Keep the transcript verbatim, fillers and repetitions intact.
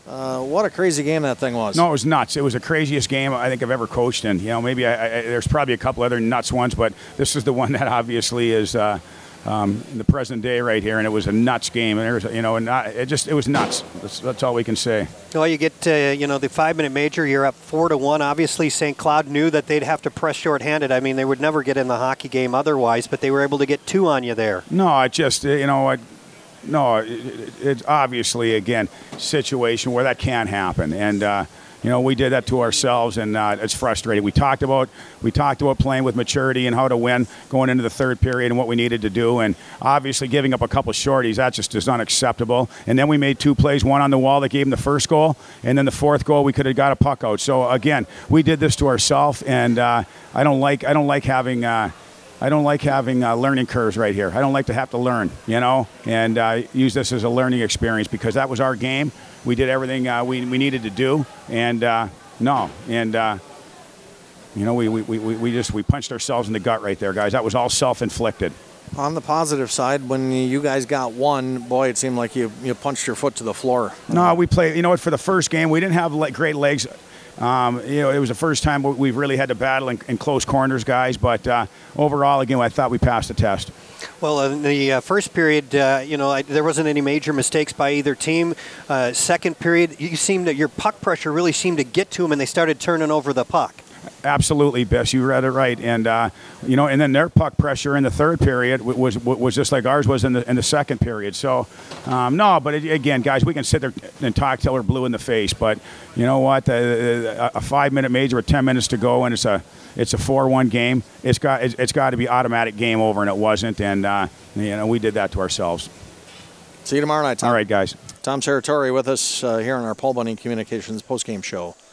Uh, what a crazy game that thing was. No, it was nuts. It was the craziest game I think I've ever coached in. You know, maybe I, I, there's probably a couple other nuts ones, but this is the one that obviously is uh, um, in the present day right here, and it was a nuts game. And there was, you know, and not, it just it was nuts. That's, that's all we can say. Well, you get uh, you know the five-minute major. You're up four to one. Obviously, Saint Cloud knew that they'd have to press shorthanded. I mean, they would never get in the hockey game otherwise, but they were able to get two on you there. No, I just you know I. No, it, it's obviously, again, situation where that can't happen. And, uh, you know, we did that to ourselves, and uh, it's frustrating. We talked about we talked about playing with maturity and how to win going into the third period and what we needed to do. And obviously giving up a couple shorties, that just is unacceptable. And then we made two plays, one on the wall that gave them the first goal, and then the fourth goal we could have got a puck out. So, again, we did this to ourselves, and uh, I don't like I don't like having uh, – I don't like having uh, learning curves right here. I don't like to have to learn, you know, and uh, use this as a learning experience because that was our game. We did everything uh, we, we needed to do, and uh, no, and uh, you know, we, we, we, we just we punched ourselves in the gut right there, guys. That was all self-inflicted. On the positive side, when you guys got one, boy, it seemed like you, you punched your foot to the floor. No, we played, you know what, for the first game, we didn't have like, great legs. Um, you know, it was the first time we've really had to battle in, in close corners, guys. But uh, overall, again, I thought we passed the test. Well, in the uh, first period, uh, you know, I, there wasn't any major mistakes by either team. Uh, second period, you seemed that your puck pressure really seemed to get to them, and they started turning over the puck. Absolutely, Biss. You read it right, and uh, you know, and then their puck pressure in the third period was was just like ours was in the in the second period. So, um, no, but it, again, guys, we can sit there and talk till we're blue in the face, but you know what? A, a five-minute major with ten minutes to go, and it's a it's a four one game. It's got it's, it's got to be automatic game over, and it wasn't. And uh, you know, we did that to ourselves. See you tomorrow night, Tom. All right, guys. Tom Serratori with us uh, here on our Paul Bunning Communications postgame show.